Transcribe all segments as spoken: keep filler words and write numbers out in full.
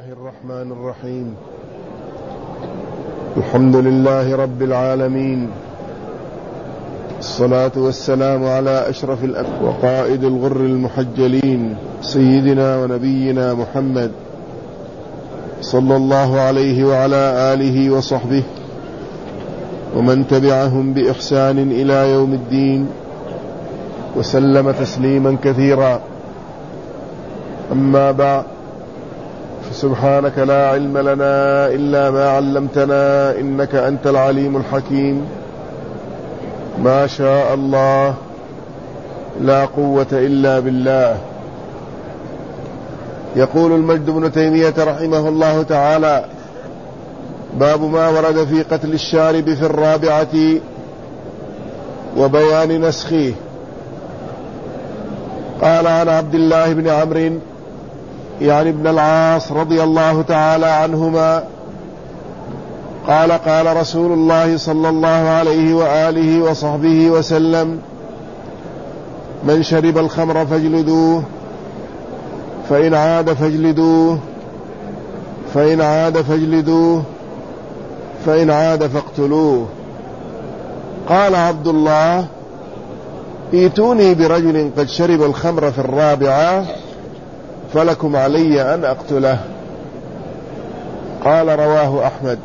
الله الرحمن الرحيم. الحمد لله رب العالمين، الصلاة والسلام على أشرف الأنبياء وقائد الغر المحجلين سيدنا ونبينا محمد صلى الله عليه وعلى آله وصحبه ومن تبعهم بإحسان إلى يوم الدين وسلم تسليما كثيرا. أما بعد، فسبحانك لا علم لنا إلا ما علمتنا إنك أنت العليم الحكيم. ما شاء الله لا قوة إلا بالله. يقول المجد بن تيمية رحمه الله تعالى: باب ما ورد في قتل الشارب في الرابعة وبيان نسخه. قال عن عبد الله بن عمرو يعني ابن العاص رضي الله تعالى عنهما قال: قال رسول الله صلى الله عليه وآله وصحبه وسلم: من شرب الخمر فاجلدوه، فإن عاد فاجلدوه، فإن عاد فاجلدوه، فإن عاد فاقتلوه. قال عبد الله: ائتوني برجل قد شرب الخمر في الرابعة فلكم علي أن أقتله. قال: رواه أحمد.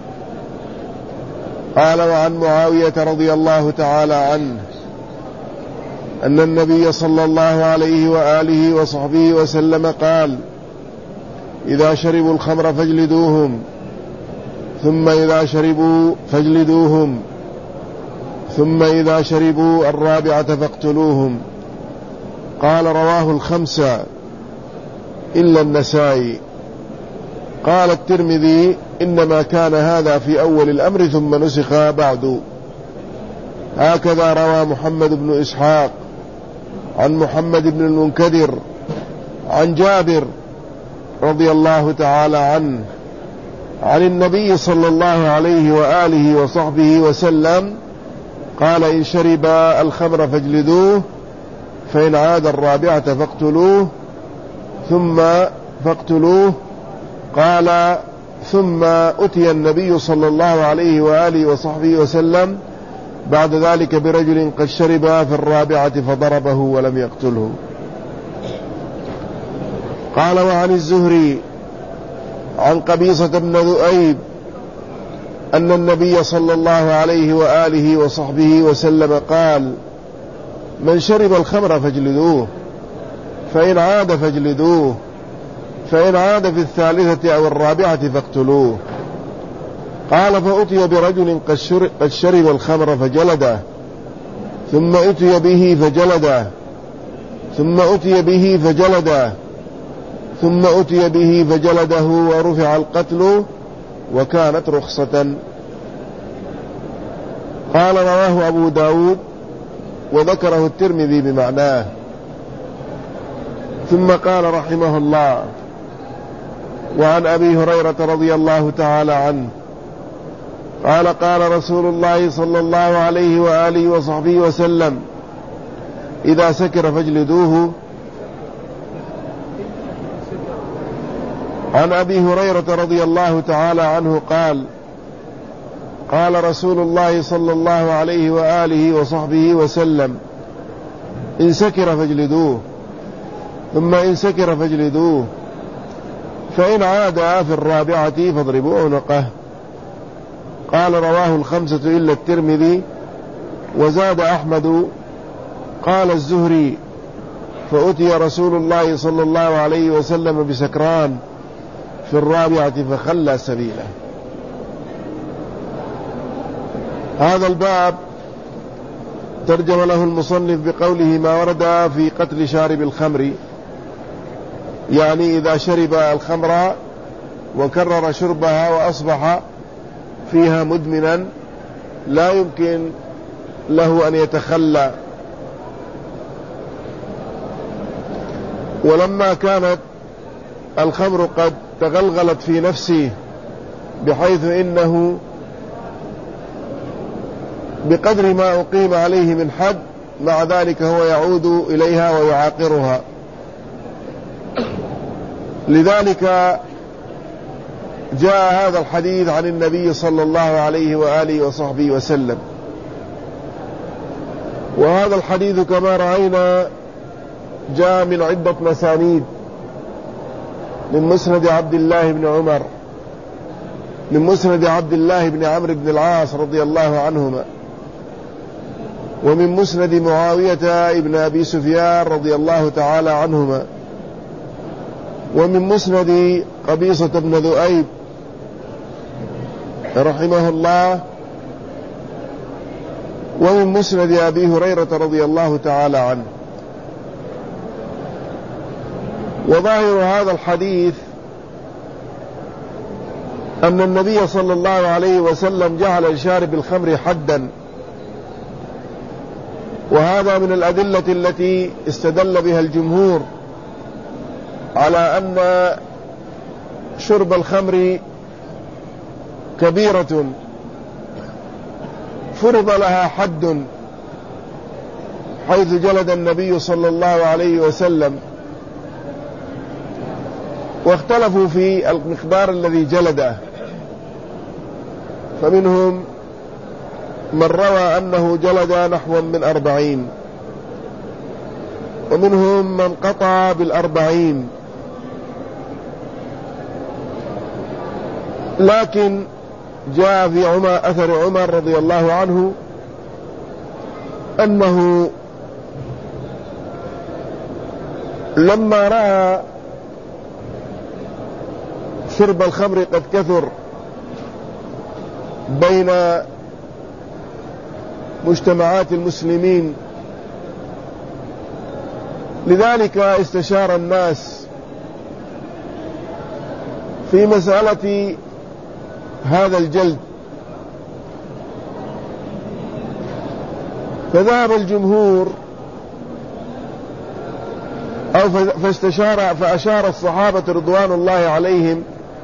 قال: وعن معاوية رضي الله تعالى عنه أن النبي صلى الله عليه وآله وصحبه وسلم قال: إذا شربوا الخمر فاجلدوهم، ثم إذا شربوا فاجلدوهم، ثم إذا شربوا الرابعة فاقتلوهم. قال: رواه الخمسة إلا النسائي. قال الترمذي: إنما كان هذا في أول الأمر ثم نسخ بعد. هكذا روى محمد بن إسحاق عن محمد بن المنكدر عن جابر رضي الله تعالى عنه عن النبي صلى الله عليه وآله وصحبه وسلم قال: إن شرب الخمر فاجلدوه، فإن عاد الرابعة فاقتلوه، ثم فاقتلوه. قال: ثم أتي النبي صلى الله عليه وآله وصحبه وسلم بعد ذلك برجل قد شرب في الرابعة فضربه ولم يقتله. قال: وعن الزهري عن قبيصة بن ذؤيب أن النبي صلى الله عليه وآله وصحبه وسلم قال: من شرب الخمر فاجلدوه، فإن عاد فاجلدوه، فإن عاد في الثالثة أو الرابعة فاقتلوه. قال: فأتي برجل قد شرب الخمر فجلده، ثم أتي به فجلده، ثم أتي به فجلده، ثم أتي به فجلده، ورفع القتل وكانت رخصة. قال: رواه أبو داود وذكره الترمذي بمعناه. ثم قال رحمه الله: وعن أبي هريرة رضي الله تعالى عنه قال: قال رسول الله صلى الله عليه وآله وصحبه وسلم: إذا سكر فاجلدوه. عن أبي هريرة رضي الله تعالى عنه قال: قال رسول الله صلى الله عليه وآله وصحبه وسلم: إن سكر فاجلدوه، ثم إن سكر فاجلدوه، فإن عاد في الرابعة فاضربوا عنقه. قال: رواه الخمسة إلا الترمذي. وزاد أحمد: قال الزهري: فأتي رسول الله صلى الله عليه وسلم بسكران في الرابعة فخلى سبيله. هذا الباب ترجم له المصنف بقوله: ما ورد في قتل شارب الخمر، يعني إذا شرب الخمر وكرر شربها وأصبح فيها مدمنا لا يمكن له أن يتخلى. ولما كانت الخمر قد تغلغلت في نفسه بحيث إنه بقدر ما أقيم عليه من حد مع ذلك هو يعود إليها ويعاقرها. لذلك جاء هذا الحديث عن النبي صلى الله عليه وآله وصحبه وسلم. وهذا الحديث كما رأينا جاء من عدة مسانيد، من مسند عبد الله بن عمر، من مسند عبد الله بن عمرو بن العاص رضي الله عنهما، ومن مسند معاوية ابن أبي سفيان رضي الله تعالى عنهما، ومن مسند قبيصة بن ذؤيب رحمه الله، ومن مسند أبي هريرة رضي الله تعالى عنه. وظاهر هذا الحديث أن النبي صلى الله عليه وسلم جعل لشارب الخمر حدا، وهذا من الأدلة التي استدل بها الجمهور على أن شرب الخمر كبيرة فرض لها حد، حيث جلد النبي صلى الله عليه وسلم، واختلفوا في المقدار الذي جلده، فمنهم من روى أنه جلد نحو من أربعين، ومنهم من قطع بالأربعين، لكن جاء في عمر أثر عمر رضي الله عنه أنه لما رأى شرب الخمر قد كثر بين مجتمعات المسلمين، لذلك استشار الناس في مسألة هذا الجلد، فذهب الجمهور أو فاستشار فأشار الصحابة رضوان الله عليهم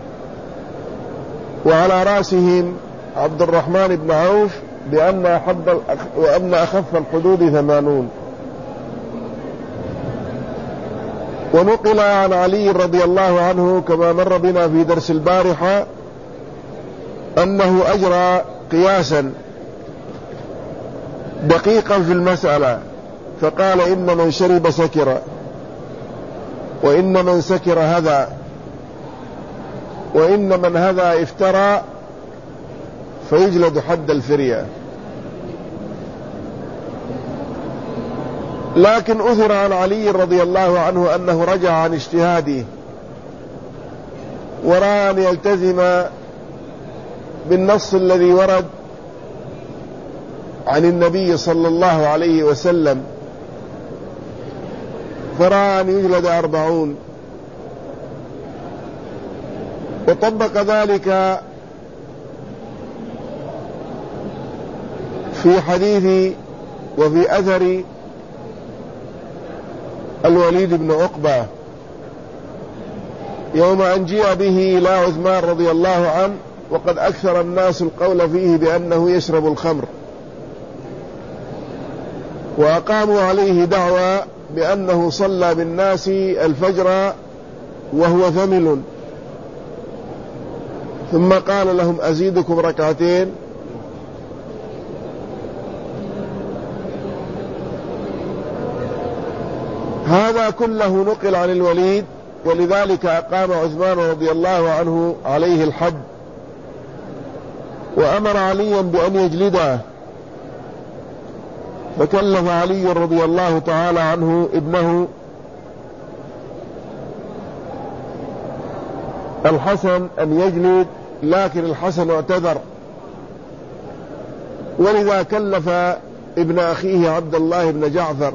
وعلى رأسهم عبد الرحمن بن عوف بأن أحد وأن أخف الحدود ثمانون. ونقل عن علي رضي الله عنه كما مر بنا في درس البارحة أنه أجرى قياسا دقيقا في المسألة، فقال إن من شرب سكر، وإن من سكر هذا، وإن من هذا افترى فيجلد حد الفرية. لكن أثر عن علي رضي الله عنه أنه رجع عن اجتهاده ورأى أن يلتزم بالنص الذي ورد عن النبي صلى الله عليه وسلم، فرأى أن يجلد أربعون، وطبق ذلك في حديث وفي أثر الوليد بن عقبة يوم أن جيء به إلى عثمان رضي الله عنه، وقد أكثر الناس القول فيه بأنه يشرب الخمر، وأقاموا عليه دعوى بأنه صلى بالناس الفجر وهو ثمل، ثم قال لهم أزيدكم ركعتين، هذا كله نقل عن الوليد، ولذلك أقام عثمان رضي الله عنه عليه الحد، وأمر عليا بأن يجلده، فكلف علي رضي الله تعالى عنه ابنه الحسن أن يجلد، لكن الحسن اعتذر، ولذا كلف ابن أخيه عبد الله بن جعفر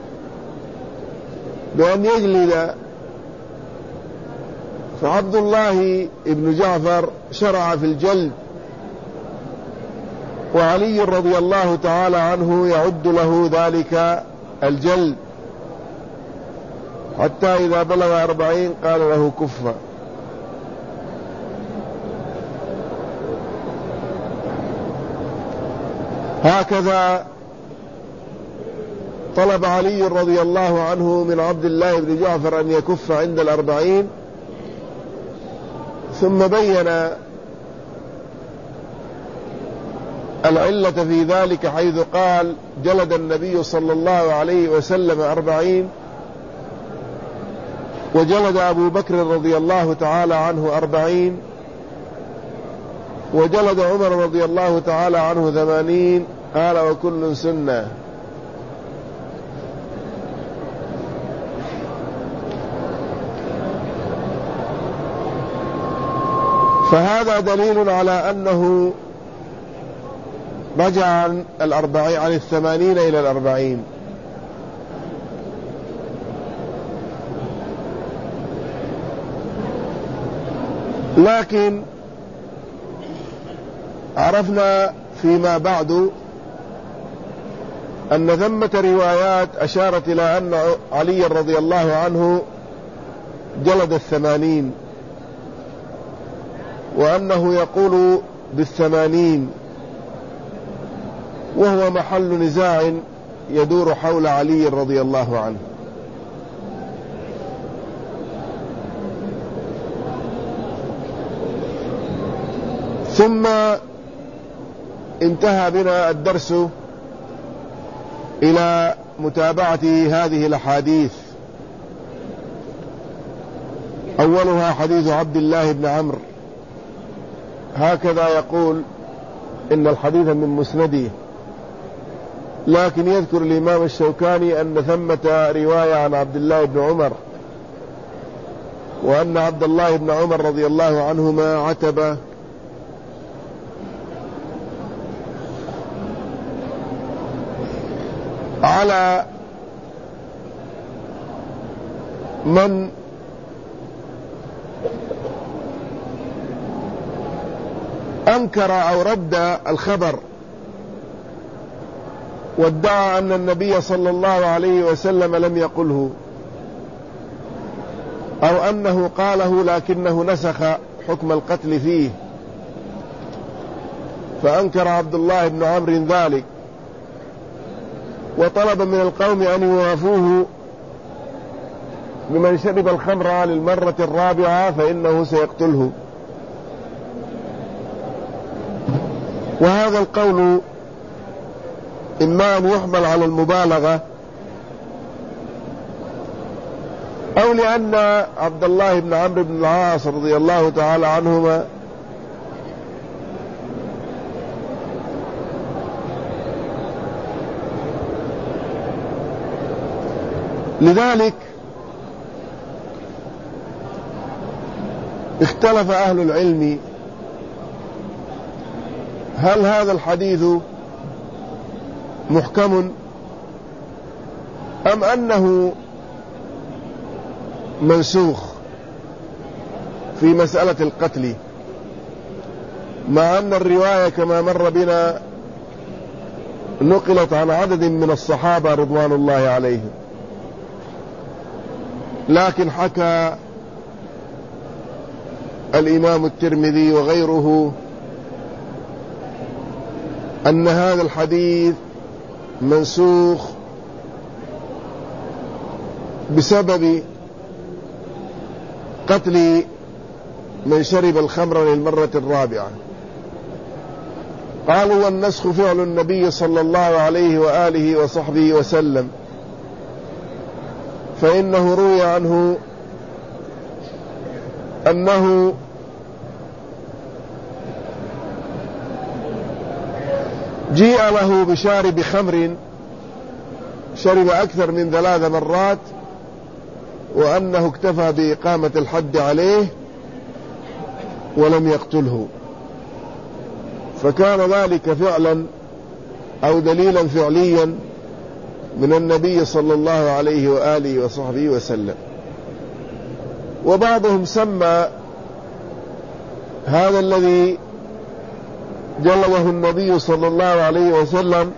بأن يجلد، فعبد الله بن جعفر شرع في الجلد، وعلي رضي الله تعالى عنه يعد له ذلك الجلد، حتى إذا بلغ أربعين قال له كف. هكذا طلب علي رضي الله عنه من عبد الله بن جعفر أن يكف عند الأربعين، ثم بين العلة في ذلك حيث قال جلد النبي صلى الله عليه وسلم أربعين، وجلد أبو بكر رضي الله تعالى عنه أربعين، وجلد عمر رضي الله تعالى عنه ثمانين، قال وكل سنة. فهذا دليل على أنه رجع عن الأربعين عن الثمانين إلى الأربعين. لكن عرفنا فيما بعد أن ثمة روايات أشارت إلى أن علي رضي الله عنه جلد الثمانين، وأنه يقول بالثمانين، وهو محل نزاع يدور حول علي رضي الله عنه. ثم انتهى بنا الدرس إلى متابعة هذه الأحاديث. أولها حديث عبد الله بن عمرو، هكذا يقول إن الحديث من مسنده، لكن يذكر الإمام الشوكاني أن ثمة رواية عن عبد الله بن عمر، وأن عبد الله بن عمر رضي الله عنهما عتب على من أنكر أو رد الخبر وادعى أن النبي صلى الله عليه وسلم لم يقله، أو أنه قاله لكنه نسخ حكم القتل فيه. فأنكر عبد الله بن عمرو ذلك، وطلب من القوم أن يوافوه بمن شرب الخمر للمرة الرابعة فإنه سيقتله. وهذا القول إما أن يحمل على المبالغة، أو لأن عبد الله بن عمرو بن العاص رضي الله تعالى عنهما لذلك اختلف أهل العلم هل هذا الحديث محكم أم أنه منسوخ في مسألة القتل، مع أن الرواية كما مر بنا نقلت عن عدد من الصحابة رضوان الله عليهم. لكن حكى الإمام الترمذي وغيره أن هذا الحديث منسوخ بسبب قتل من شرب الخمر للمرة الرابعة. قالوا والنسخ فعل النبي صلى الله عليه وآله وصحبه وسلم، فإنه روي عنه أنه جيء له بشارب خمر شرب أكثر من ثلاث مرات، وأنه اكتفى بإقامة الحد عليه ولم يقتله، فكان ذلك فعلا أو دليلا فعليا من النبي صلى الله عليه وآله وصحبه وسلم. وبعضهم سمى هذا الذي جلده النبي صلى الله عليه وسلم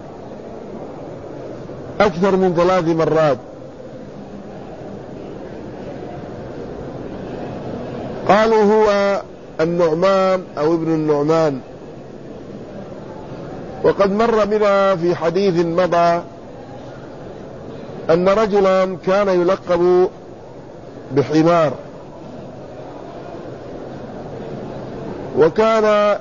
أكثر من ثلاث مرات، قالوا هو النعمان أو ابن النعمان. وقد مر بنا في حديث مضى أن رجلا كان يلقب بحمار، وكان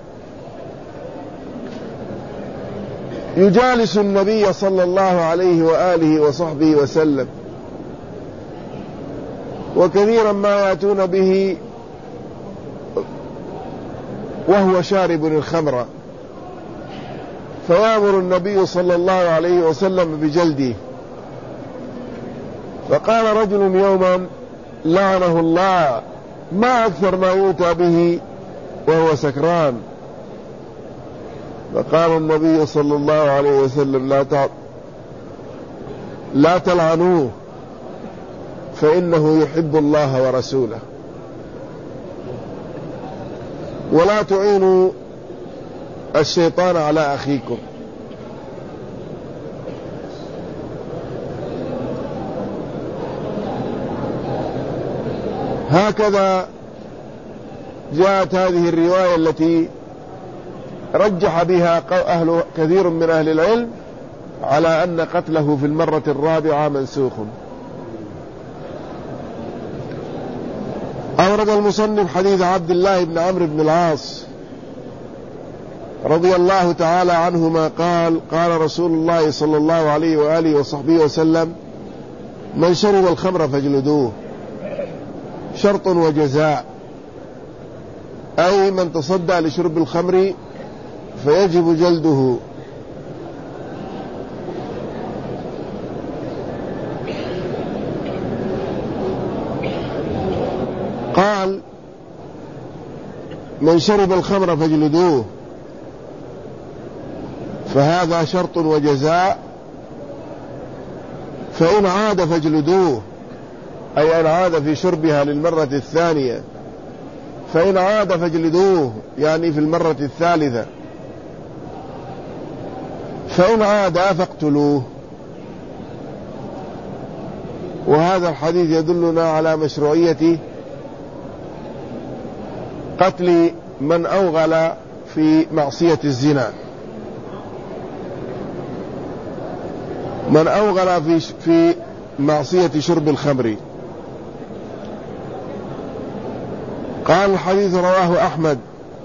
يجالس النبي صلى الله عليه وآله وصحبه وسلم، وكثيرا ما يأتون به وهو شارب الخمر، فيأمر النبي صلى الله عليه وسلم بجلده. فقال رجل يوما لعنه الله ما أكثر ما يؤتى به وهو سكران. فقال النبي صلى الله عليه وسلم لا تع... لا تلعنوه فإنه يحب الله ورسوله، ولا تعينوا الشيطان على أخيكم. هكذا جاءت هذه الرواية التي رجح بها أهل كثير من أهل العلم على أن قتله في المرة الرابعة منسوخ. أورد المصنف حديث عبد الله بن عمرو بن العاص رضي الله تعالى عنهما قال قال رسول الله صلى الله عليه وآله وصحبه وسلم من شرب الخمر فاجلدوه، شرط وجزاء، أي من تصدى لشرب الخمر فيجب جلده. قال من شرب الخمر فاجلدوه، فهذا شرط وجزاء، فإن عاد فاجلدوه، أي أن عاد في شربها للمرة الثانية، فإن عاد فاجلدوه يعني في المرة الثالثة، فإن عاد فاقتلوه. وهذا الحديث يدلنا على مشروعية قتل من أوغل في معصية الزنا، من أوغل في في معصية شرب الخمر. قال الحديث رواه أحمد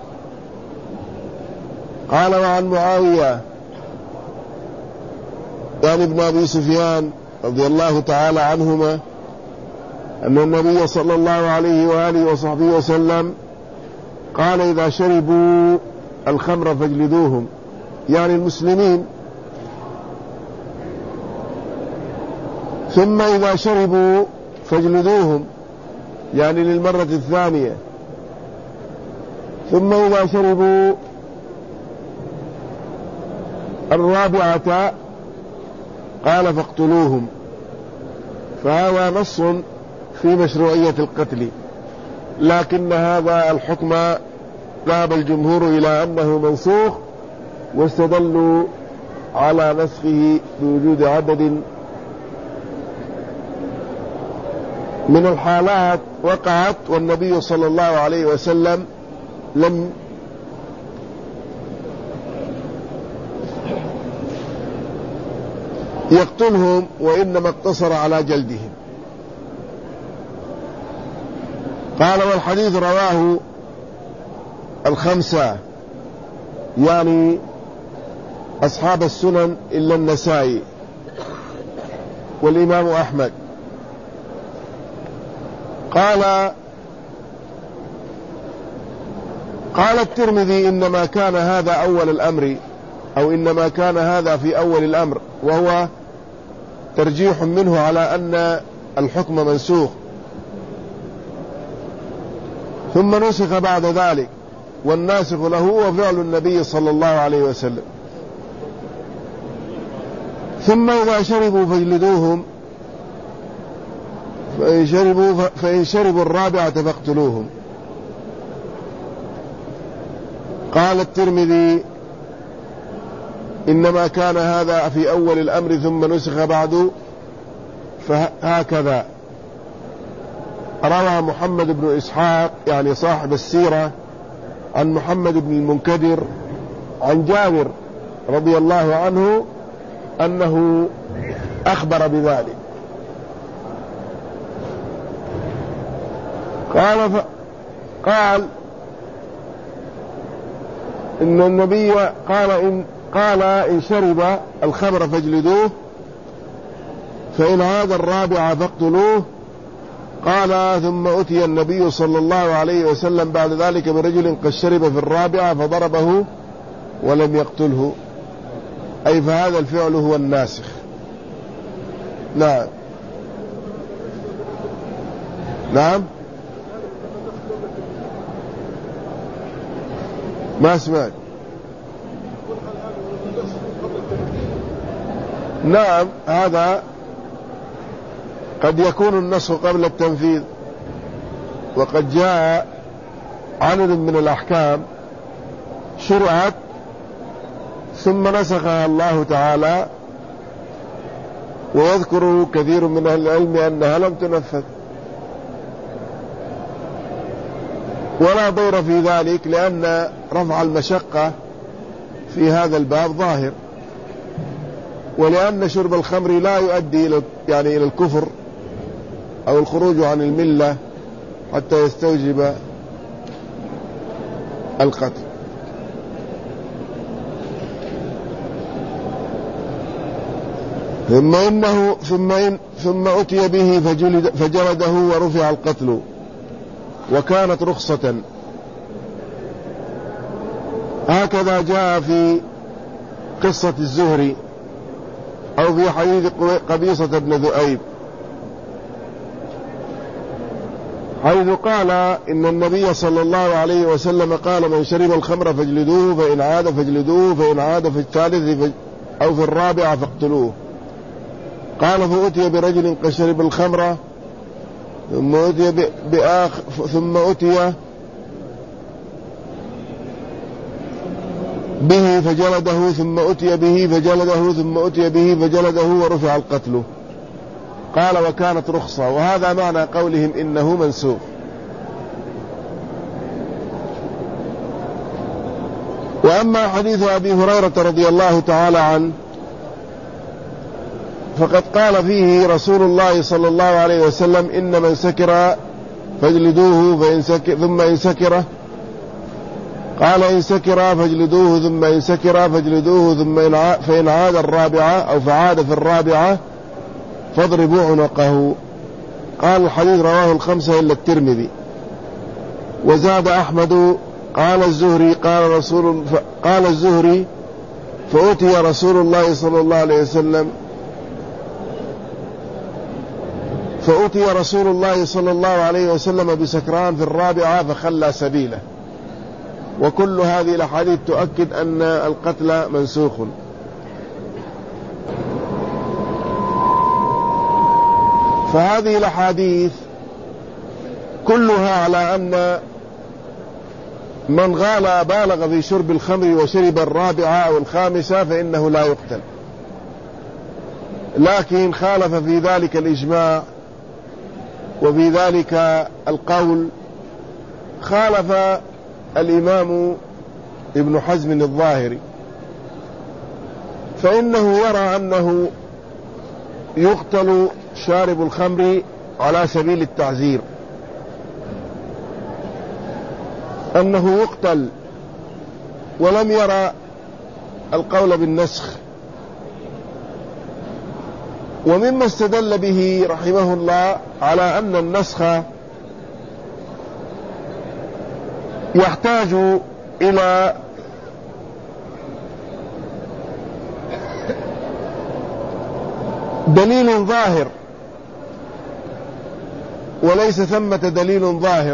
قال وعن معاوية يعني ابن أبي سفيان رضي الله تعالى عنهما أن النبي صلى الله عليه وآله وصحبه وسلم قال إذا شربوا الخمر فاجلدوهم، يعني المسلمين، ثم إذا شربوا فاجلدوهم يعني للمرة الثانية، ثم إذا شربوا الرابعة قال فاقتلوهم. فهذا نص في مشروعية القتل، لكن هذا الحكم ذهب الجمهور إلى أنه منسوخ، واستدلوا على نسخه بوجود عدد من الحالات وقعت والنبي صلى الله عليه وسلم لم يقتلهم، وإنما اقتصر على جلدهم. قال والحديث رواه الخمسة يعني أصحاب السنن إلا النسائي والإمام أحمد. قال قال الترمذي إنما كان هذا أول الأمر، أو إنما كان هذا في أول الأمر، وهو ترجيح منه على أن الحكم منسوخ، ثم نسخ بعد ذلك، والناسخ له هو فعل النبي صلى الله عليه وسلم. ثم إذا شربوا فاجلدوهم، فإن شربوا, فإن شربوا الرابعة فاقتلوهم. قال الترمذي إنما كان هذا في أول الأمر ثم نسخ بعد، فهكذا روى محمد بن إسحاق يعني صاحب السيرة عن محمد بن المنكدر عن جابر رضي الله عنه أنه أخبر بذلك. قال ف... قال إن النبي قال إن, قال إن شرب الخمر فاجلدوه، فإن عاد الرابعة فاقتلوه. قال ثم أتي النبي صلى الله عليه وسلم بعد ذلك برجل قد شرب في الرابعة فضربه ولم يقتله، أي فهذا الفعل هو الناسخ. نعم نعم ما سمعت. نعم هذا قد يكون النسخ قبل التنفيذ، وقد جاء عدد من الأحكام شرعت ثم نسخها الله تعالى، ويذكر كثير من أهل العلم أنها لم تنفذ، ولا ضير في ذلك، لأن رفع المشقة في هذا الباب ظاهر، ولأن شرب الخمر لا يؤدي إلى يعني إلى الكفر أو الخروج عن الملة حتى يستوجب القتل. ثم إنه ثم إن ثم أتي به فجلد فجلده ورفع القتل، وكانت رخصة. هكذا جاء في قصة الزهري أو في حديث قبيصة بن ذؤيب، حيث قال إن النبي صلى الله عليه وسلم قال من شرب الخمر فاجلدوه، فإن عاد فاجلدوه، فإن عاد في الثالث أو في الرابعة فاقتلوه. قال فأتي برجل قد شرب الخمر ثم أتي بآخر ثم أتي به فجلده ثم أتي به فجلده ثم أتي به فجلده ورفع القتل. قال وكانت رخصة، وهذا معنى قولهم إنه منسوخ. وأما حديث أبي هريرة رضي الله تعالى عنه فقد قال فيه رسول الله صلى الله عليه وسلم إن من سكر فاجلدوه فإن سكر ثم إن سكر قال إن سكر فاجلدوه ثم إن سكر فاجلدوه ثم إن فإن عاد الرابعة أو فعاد في الرابعة فاضربوا عنقه. قال الحديث رواه الخمسة إلا الترمذي. وزاد أحمد قال الزهري قال رسول قال الزهري فأتي رسول الله صلى الله عليه وسلم فأتي رسول الله صلى الله عليه وسلم بسكران في الرابعة فخلى سبيله. وكل هذه الأحاديث تؤكد أن القتل منسوخ. فهذه الأحاديث كلها على أن من غال بالغ في شرب الخمر وشرب الرابعة أو الخامسة فإنه لا يقتل، لكن خالف في ذلك الإجماع، وفي ذلك القول خالف الإمام ابن حزم الظاهري، فإنه يرى أنه يقتل شارب الخمر على سبيل التعزير، أنه يقتل، ولم يرى القول بالنسخ. ومما استدل به رحمه الله على أن النسخ يحتاج إلى دليل ظاهر، وليس ثمة دليل ظاهر،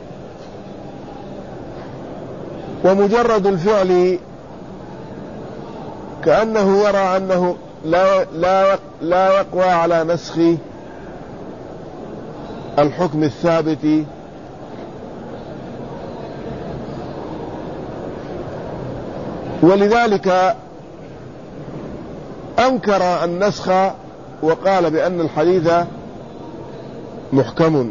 ومجرد الفعل كأنه يرى أنه لا, لا, لا يقوى على نسخ الحكم الثابت. ولذلك أنكر النسخ وقال بأن الحديث محكم.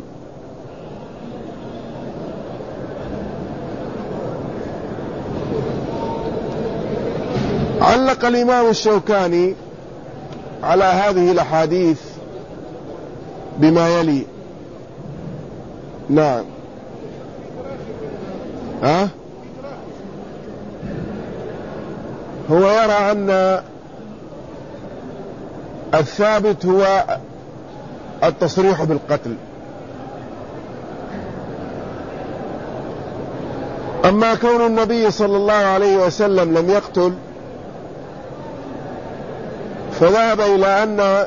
علق الإمام الشوكاني على هذه الأحاديث بما يلي. نعم. ها يرى أن الثابت هو التصريح بالقتل. أما كون النبي صلى الله عليه وسلم لم يقتل فذهب إلى أنه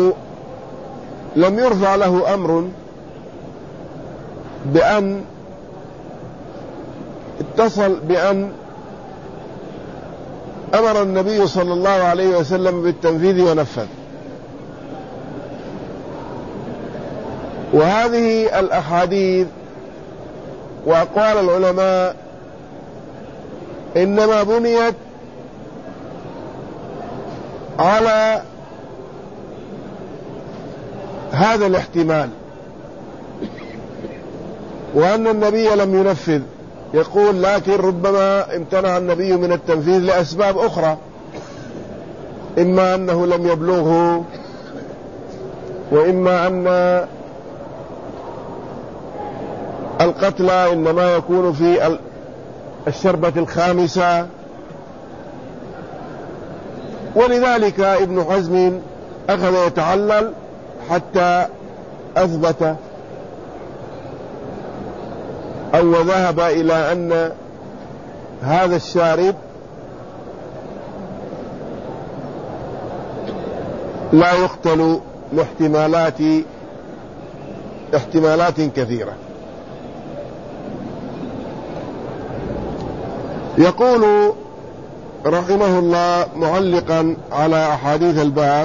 لم يرفع له أمر بأن اتصل بأن أمر النبي صلى الله عليه وسلم بالتنفيذ ونفذ. وهذه الأحاديث وأقوال العلماء إنما بنيت على هذا الاحتمال، وأن النبي لم ينفذ. يقول لكن ربما امتنع النبي من التنفيذ لأسباب أخرى، إما أنه لم يبلغه، وإما أن القتل إنما يكون في الشربة الخامسة. ولذلك ابن حزم أخذ يتعلل حتى أثبت أو ذهب إلى أن هذا الشارب لا يقتل لاحتمالات احتمالات كثيرة. يقول رحمه الله معلقا على أحاديث الباب: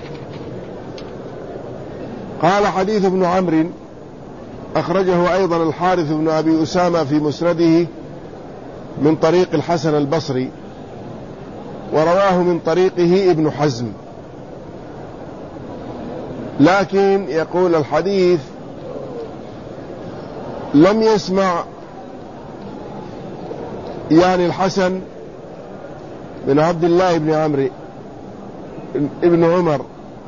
قال حديث ابن عمرو أخرجه أيضا الحارث بن أبي أسامة في مسنده من طريق الحسن البصري، ورواه من طريقه ابن حزم. لكن يقول الحديث لم يسمع يعني الحسن بن عبد الله بن عمرو ابن عمر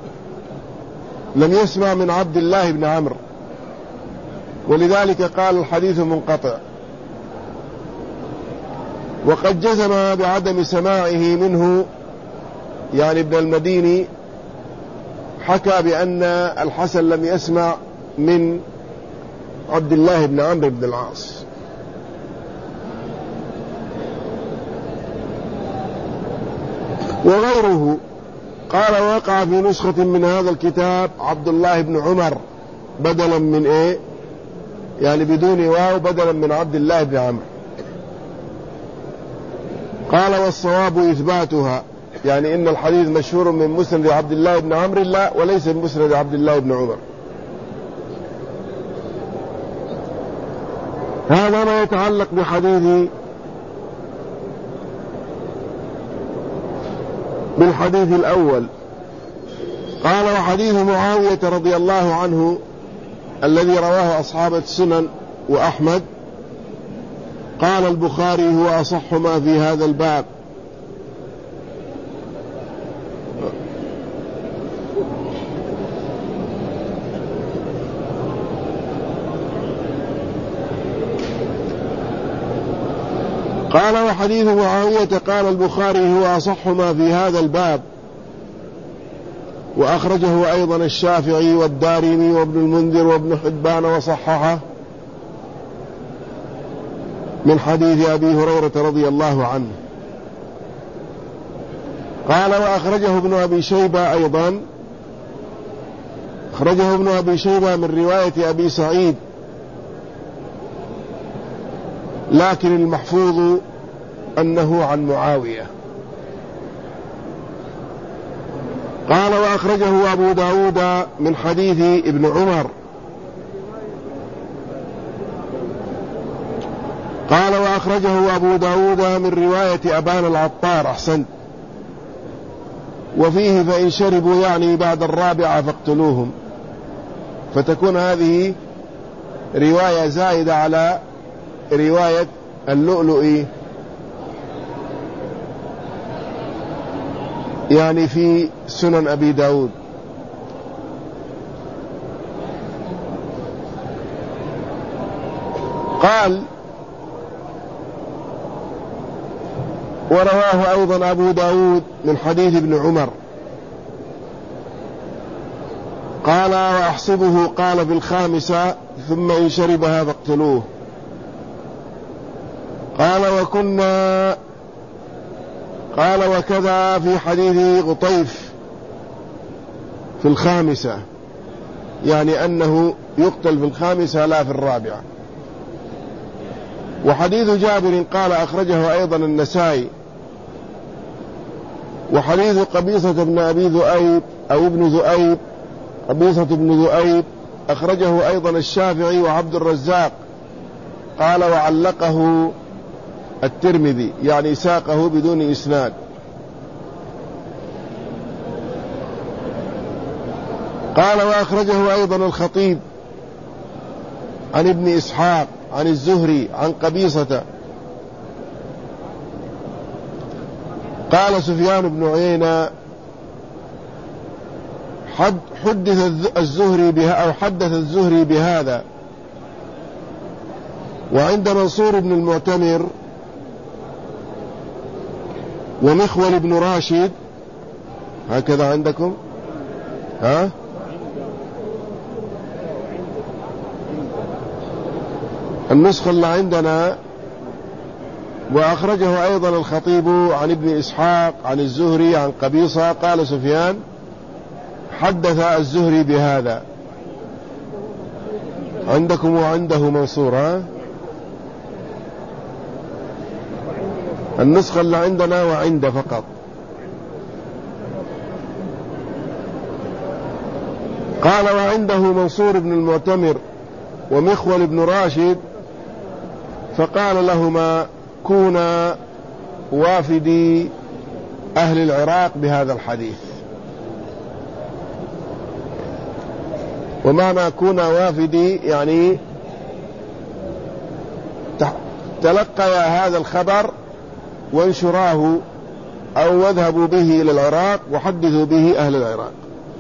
لم يسمع من عبد الله بن عمرو، ولذلك قال الحديث منقطع. وقد جزم بعدم سماعه منه يعني ابن المديني، حكى بأن الحسن لم يسمع من عبد الله بن عمرو بن العاص. وغيره قال: وقع في نسخة من هذا الكتاب عبد الله بن عمر بدلا من ايه يعني بدون واو، بدلا من عبد الله بن عمرو. قال: والصواب إثباتها، يعني إن الحديث مشهور من مسند عبد الله بن عمرو لا، وليس من مسند عبد الله بن عمر. هذا ما يتعلق بحديث بالحديث الأول. قال: وحديث معاوية رضي الله عنه الذي رواه أصحاب السنن وأحمد، قال البخاري: هو أصح ما في هذا الباب. قال: وحديث معاوية قال البخاري: هو أصح ما في هذا الباب. وأخرجه أيضا الشافعي والدارمي وابن المنذر وابن حبان وصححه من حديث أبي هريرة رضي الله عنه. قال: وأخرجه ابن أبي شيبة أيضا، أخرجه ابن أبي شيبة من رواية أبي سعيد، لكن المحفوظ أنه عن معاوية. قال: وأخرجه أبو داود من حديث ابن عمر. قال: وأخرجه أبو داود من رواية أبان العطار. أحسن. وفيه: فإن شربوا يعني بعد الرابعة فاقتلوهم، فتكون هذه رواية زائدة على رواية اللؤلؤي يعني في سنن أبي داود. قال: ورواه أيضا أبو داود من حديث ابن عمر قال وأحسبه قال في الخامسة ثم إن شربها فاقتلوه. قال وكنا قال وكذا في حديث غطيف في الخامسة، يعني أنه يقتل في الخامسة لا في الرابعة. وحديث جابر قال أخرجه أيضا النسائي. وحديث قبيصة بن أبي ذؤيب أو ابن ذؤيب قبيصة بن ذؤيب أخرجه أيضا الشافعي وعبد الرزاق قال وعلقه الترمذي، يعني ساقه بدون إسناد. قال وأخرجه أيضا الخطيب عن ابن إسحاق عن الزهري عن قبيصة. قال سفيان بن عيينة حد حدث الزهري بها أو حدث الزهري بهذا. وعند منصور بن المعتمر ومخول بن راشد هكذا عندكم ها النسخة اللي عندنا. وأخرجه أيضا الخطيب عن ابن إسحاق عن الزهري عن قبيصة. قال سفيان حدث الزهري بهذا. عندكم وعنده منصور ها النسخة اللي عندنا وعنده فقط. قال وعنده منصور بن المعتمر ومخول بن راشد فقال لهما كونا وافدي أهل العراق بهذا الحديث. ومعنى كونا وافدي يعني تلقيا هذا الخبر وانشراه أو واذهبوا به إلى العراق وحدثوا به أهل العراق.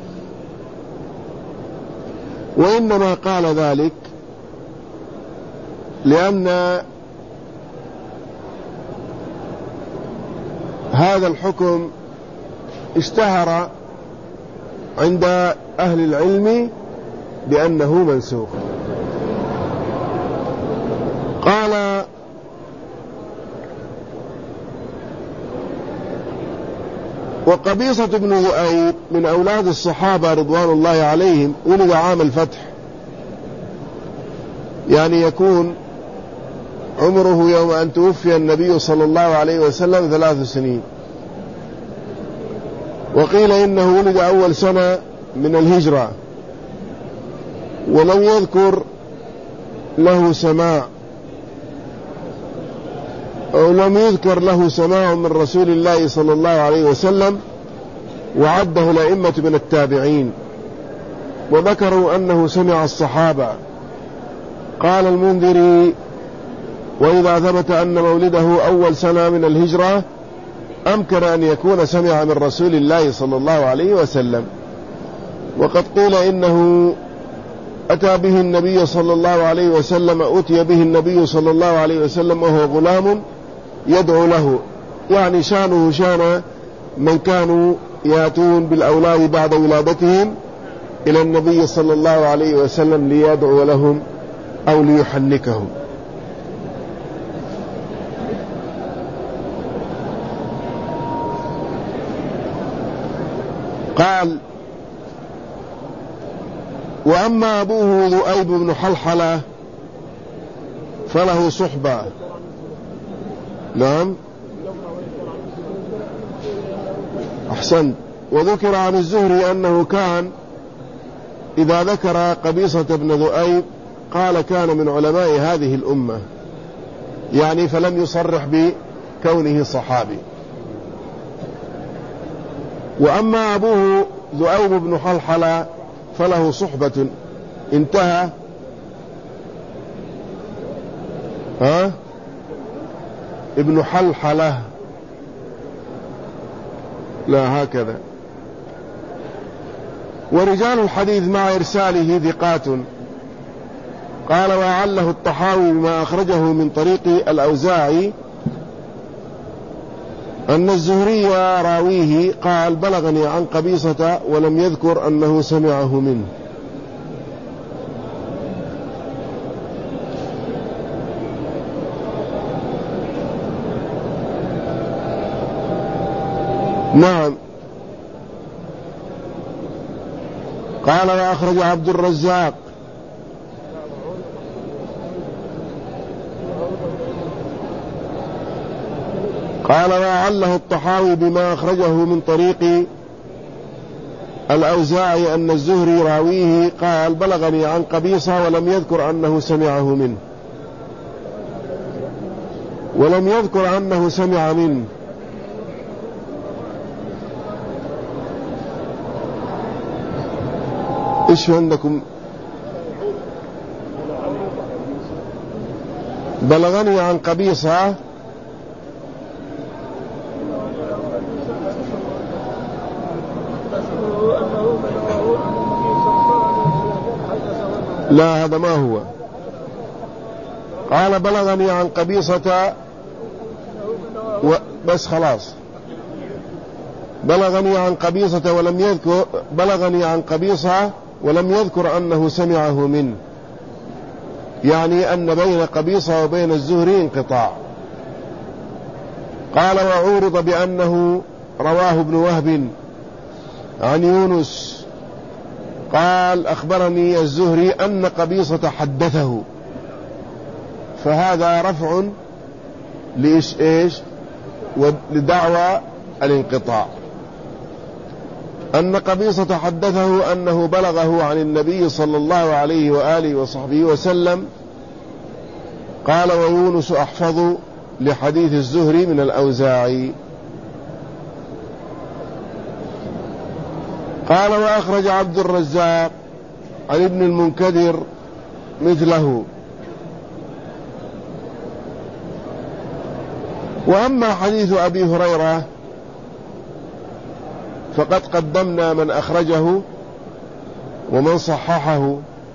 وإنما قال ذلك لأن هذا الحكم اشتهر عند أهل العلم بأنه منسوخ. قال وقبيصة بن ذؤيب من أولاد الصحابة رضوان الله عليهم ولد عام الفتح، يعني يكون عمره يوم أن توفي النبي صلى الله عليه وسلم ثلاث سنين. وقيل إنه ولد أول سنة من الهجرة، ولم يذكر له سماع أو لم يذكر له سماع من رسول الله صلى الله عليه وسلم، وعده الأئمة من التابعين وذكروا أنه سمع الصحابة. قال المنذري وإذا ثبت أن مولده أول سنة من الهجرة أمكن أن يكون سمع من رسول الله صلى الله عليه وسلم. وقد قيل إنه أتى به النبي صلى الله عليه وسلم أتي به النبي صلى الله عليه وسلم وهو غلام يدعو له، يعني شانه شان من كانوا يأتون بالأولاد بعد ولادتهم إلى النبي صلى الله عليه وسلم ليدعو لهم أو ليحنكهم. قال وأما أبوه ذؤيب بن حلحلة فله صحبة. نعم أحسنت. وذكر عن الزهري أنه كان إذا ذكر قبيصة بن ذؤيب قال كان من علماء هذه الأمة، يعني فلم يصرح بكونه صحابي. وأما أبوه ذؤيب بن حلحلة فله صحبة. انتهى ها ابن حلحلة لا هكذا. ورجال الحديث مع إرساله ثقات. قال وعله الطحاوي بما أخرجه من طريق الأوزاعي أن الزهري راويه قال بلغني عن قبيصة ولم يذكر أنه سمعه منه. نعم. قال وأخرج عبد الرزاق قال وعله الطحاوي بما أخرجه من طريق الأوزاعي أن الزهري راويه قال بلغني عن قبيصة ولم يذكر أنه سمعه منه ولم يذكر أنه سمع منه. إيش عندكم؟ بلغني عن قبيصة لا هذا ما هو. قال بلغني عن قبيصة و... بس خلاص. بلغني عن قبيصة ولم يذكر بلغني عن قبيصة ولم يذكر أنه سمعه منه، يعني أن بين قبيصة وبين الزهري انقطاع. قال وعورض بأنه رواه ابن وهب عن يونس قال أخبرني الزهري أن قبيصة حدثه، فهذا رفع لإيش إيش لدعوى الانقطاع. أن قبيصة حدثه أنه بلغه عن النبي صلى الله عليه وآله وصحبه وسلم. قال ويونس أحفظ لحديث الزهري من الأوزاعي. قال وأخرج عبد الرزاق عن ابن المنكدر مثله. وأما حديث أبي هريرة فقد قدمنا من أخرجه ومن صححه.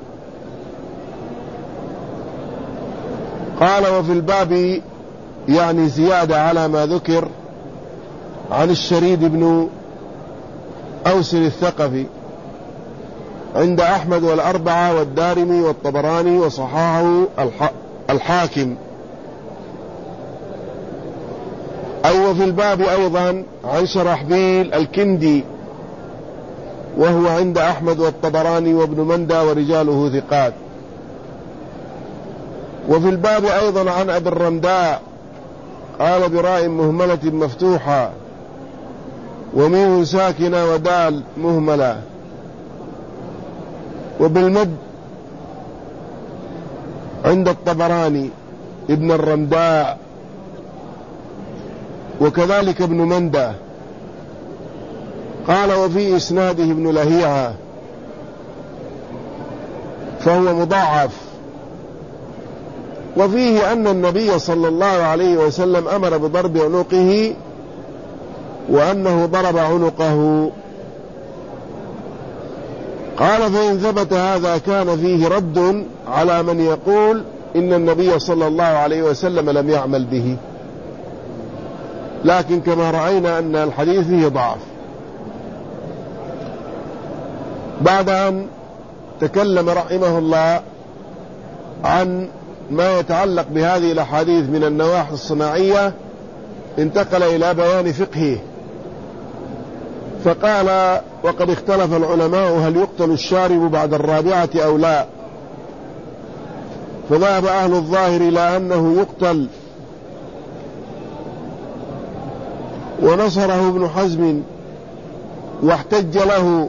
قال وفي الباب يعني زيادة على ما ذكر عن الشريد بن أوس الثقفي عند أحمد والأربعة والدارمي والطبراني وصححه الحاكم. أي وفي الباب أيضا عن شرحبيل الكندي وهو عند أحمد والطبراني وابن مندى ورجاله ثقات. وفي الباب أيضا عن أبي الرمداء قال براء مهملة مفتوحة وميم ساكنة ودال مهملة وبالمد عند الطبراني ابن الرمداء وكذلك ابن مندى. قال وفي إسناده ابن لهيعة فهو مضاعف. وفيه أن النبي صلى الله عليه وسلم أمر بضرب عنقه وأنه ضرب عنقه. قال فإن ثبت هذا كان فيه رد على من يقول إن النبي صلى الله عليه وسلم لم يعمل به، لكن كما رأينا أن الحديث فيه ضعف. بعد أن تكلم رحمه الله عن ما يتعلق بهذه الأحاديث من النواحي الصناعية انتقل إلى بيان فقهه، فقال وقد اختلف العلماء هل يقتل الشارب بعد الرابعة أو لا، فذهب أهل الظاهر إلى أنه يقتل، ونصره ابن حزم واحتج له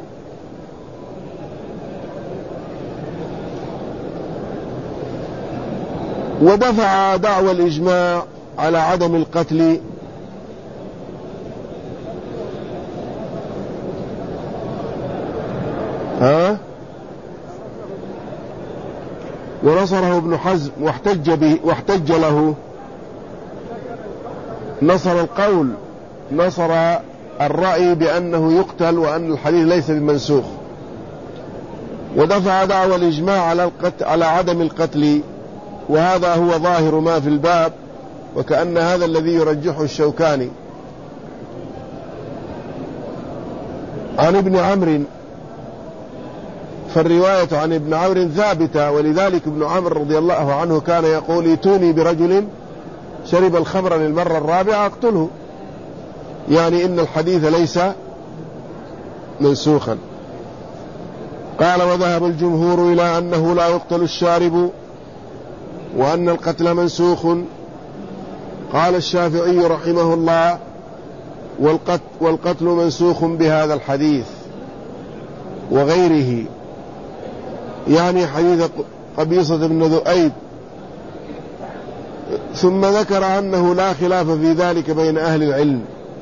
ودفع دعوى الإجماع على عدم القتل. ها ونصره ابن حزم واحتج به واحتج له نصر القول نصر الرأي بأنه يقتل وأن الحديث ليس بمنسوخ، ودفع دعوى الإجماع على القتل على عدم القتل، وهذا هو ظاهر ما في الباب، وكأن هذا الذي يرجحه الشوكاني. عن ابن عمرو، فالرواية عن ابن عمرو ثابتة، ولذلك ابن عمرو رضي الله عنه كان يقول: ائتوني برجل شرب الخمر للمرة الرابعة أقتله، يعني إن الحديث ليس منسوخا. قال: وذهب الجمهور إلى أنه لا يقتل الشارب وأن القتل منسوخ. قال الشافعي رحمه الله: والقتل, والقتل منسوخ بهذا الحديث وغيره، يعني حديث قبيصة بن ذؤيب. ثم ذكر أنه لا خلاف في ذلك بين أهل العلم.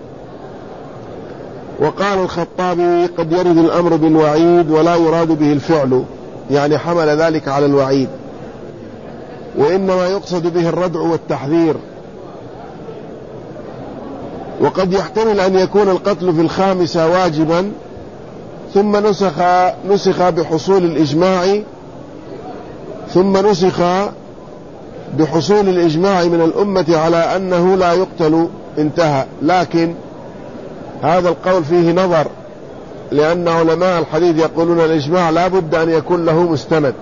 وقال الخطابي: قد يرد الأمر بالوعيد ولا يراد به الفعل، يعني حمل ذلك على الوعيد، وإنما يقصد به الردع والتحذير. وقد يحتمل أن يكون القتل في الخامسة واجبا ثم نسخ, نسخ بحصول الإجماع ثم نسخ بحصول الإجماع من الأمة على أنه لا يقتل، انتهى. لكن هذا القول فيه نظر، لأن علماء الحديث يقولون الإجماع لا بد أن يكون له مستند،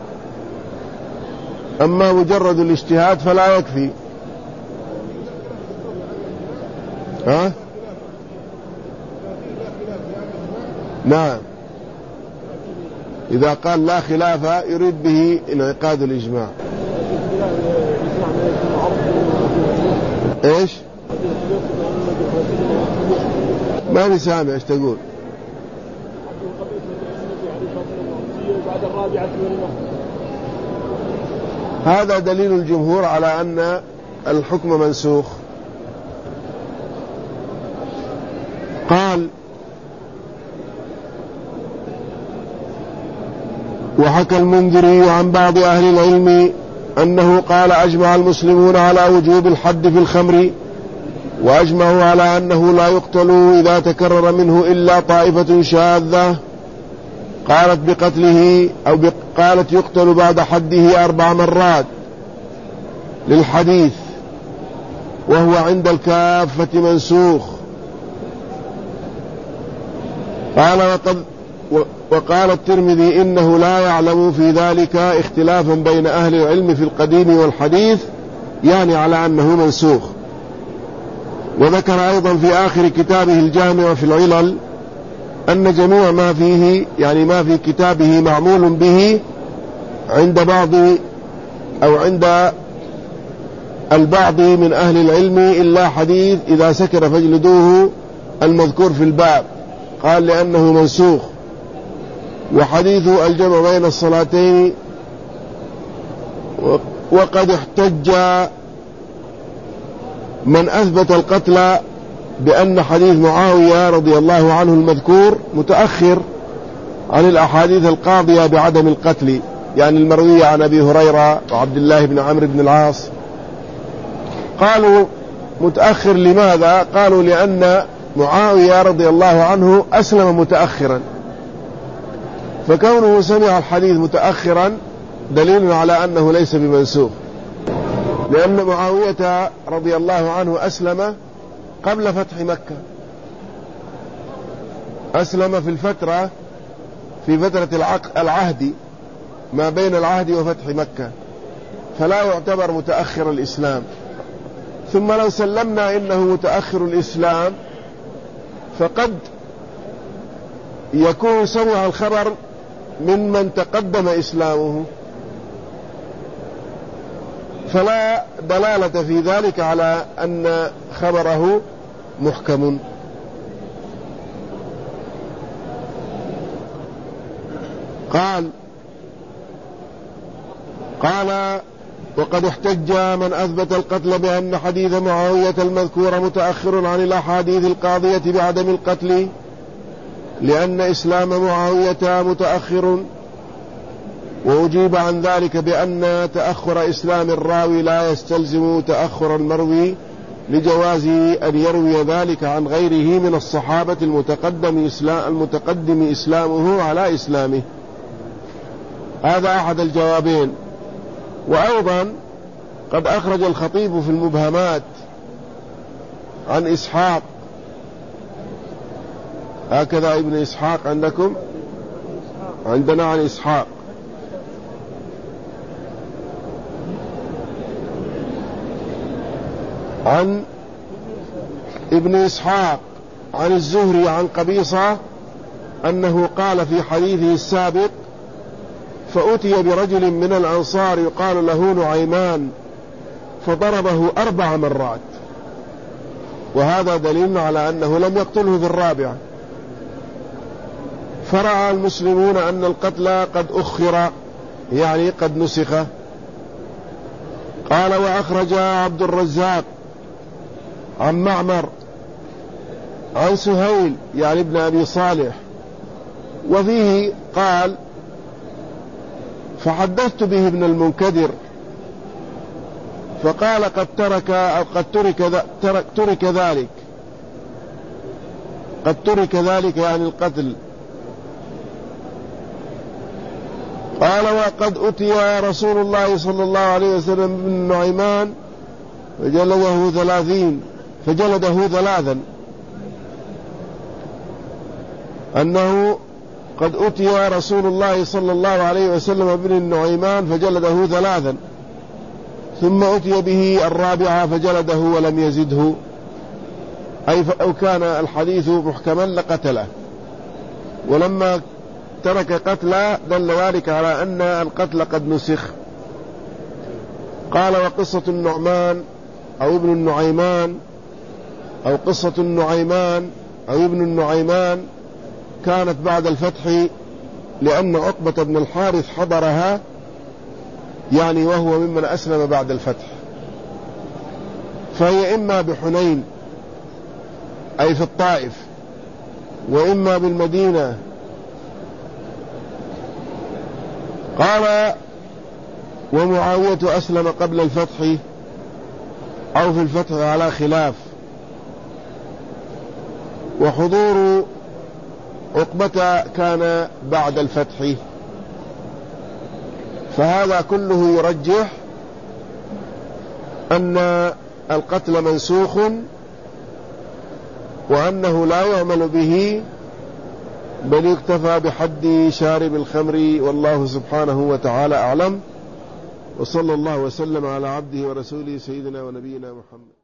أما مجرد الاجتهاد فلا يكفي. ها؟ نعم، إذا قال لا خلاف يريد به انعقاد الإجماع. إيش؟ ما نسامع إيش تقول؟ هذا دليل الجمهور على أن الحكم منسوخ. قال: وحكى المنذري عن بعض أهل العلم أنه قال: أجمع المسلمون على وجوب الحد في الخمر، وأجمعوا على أنه لا يقتل إذا تكرر منه إلا طائفة شاذة قالت بقتله أو قالت يقتل بعد حده أربع مرات للحديث، وهو عند الكافة منسوخ. قال: وقد وقال الترمذي: إنه لا يعلم في ذلك اختلافا بين أهل العلم في القديم والحديث، يعني على أنه منسوخ. وذكر أيضا في آخر كتابه الجامع في العلل أن جميع ما فيه، يعني ما في كتابه، معمول به عند بعض أو عند البعض من أهل العلم إلا حديث إذا سكر فاجلدوه المذكور في الباب، قال لأنه منسوخ. وحديث الجمع بين الصلاتين. وقد احتج من أثبت القتل بأن حديث معاوية رضي الله عنه المذكور متأخر عن الأحاديث القاضية بعدم القتل، يعني المروية عن أبي هريرة وعبد الله بن عمرو بن العاص. قالوا متأخر لماذا؟ قالوا لأن معاوية رضي الله عنه أسلم متأخرا، فكونه سمع الحديث متأخرا دليل على أنه ليس بمنسوخ، لأن معاوية رضي الله عنه أسلم قبل فتح مكة، أسلم في الفترة في فترة العهد ما بين العهد وفتح مكة، فلا يعتبر متأخر الإسلام. ثم لو سلمنا إنه متأخر الإسلام فقد يكون سمع الخبر ممن تقدم إسلامه، فلا دلالة في ذلك على أن خبره محكم. قال قال وقد احتج من أثبت القتل بأن حديث معاوية المذكور متأخر عن الأحاديث القاضية بعدم القتل، لأن إسلام معاوية متأخر، وأجيب عن ذلك بأن تأخر إسلام الراوي لا يستلزم تأخر المروي، لجواز أن يروي ذلك عن غيره من الصحابة المتقدم, إسلام المتقدم إسلامه على إسلامه. هذا أحد الجوابين. وأيضا قد أخرج الخطيب في المبهمات عن إسحاق هكذا ابن إسحاق عندكم؟ عندنا عن إسحاق. عن ابن إسحاق عن الزهري عن قبيصة أنه قال في حديثه السابق: فأتي برجل من الأنصار يقال له نعيمان فضربه أربع مرات، وهذا دليل على أنه لم يقتله في الرابعة. فرأى المسلمون أن القتل قد أخر، يعني قد نسخ. قال: وأخرج عبد الرزاق عن معمر عن سهيل يعني ابن أبي صالح، وفيه قال: فحدثت به ابن المنكدر فقال: قد ترك أو قد ترك, ترك, ترك ذلك قد ترك ذلك يعني القتل. قال: وقد أتي رسول الله صلى الله عليه وسلم بن نعيمان فجلده ثلاثين فجلده ثلاثا، أنه قد أتي رسول الله صلى الله عليه وسلم بن النعيمان فجلده ثلاثا، ثم أتي به الرابعة فجلده ولم يزده، أي أو كان الحديث محكما لقتله، ولما ترك قتله دل ذلك على أن القتل قد نسخ. قال: وقصة النعمان أو ابن النعيمان أو قصة النعيمان أو ابن النعيمان كانت بعد الفتح، لأن عقبة بن الحارث حضرها، يعني وهو ممن أسلم بعد الفتح، فهي إما بحنين أي في الطائف، وإما بالمدينة. قال: ومعاوية أسلم قبل الفتح أو في الفتح على خلاف، وحضور عقبة كان بعد الفتح، فهذا كله يرجح أن القتل منسوخ وأنه لا يعمل به، بل يكتفى بحد شارب الخمر. والله سبحانه وتعالى أعلم، وصلى الله وسلم على عبده ورسوله سيدنا ونبينا محمد.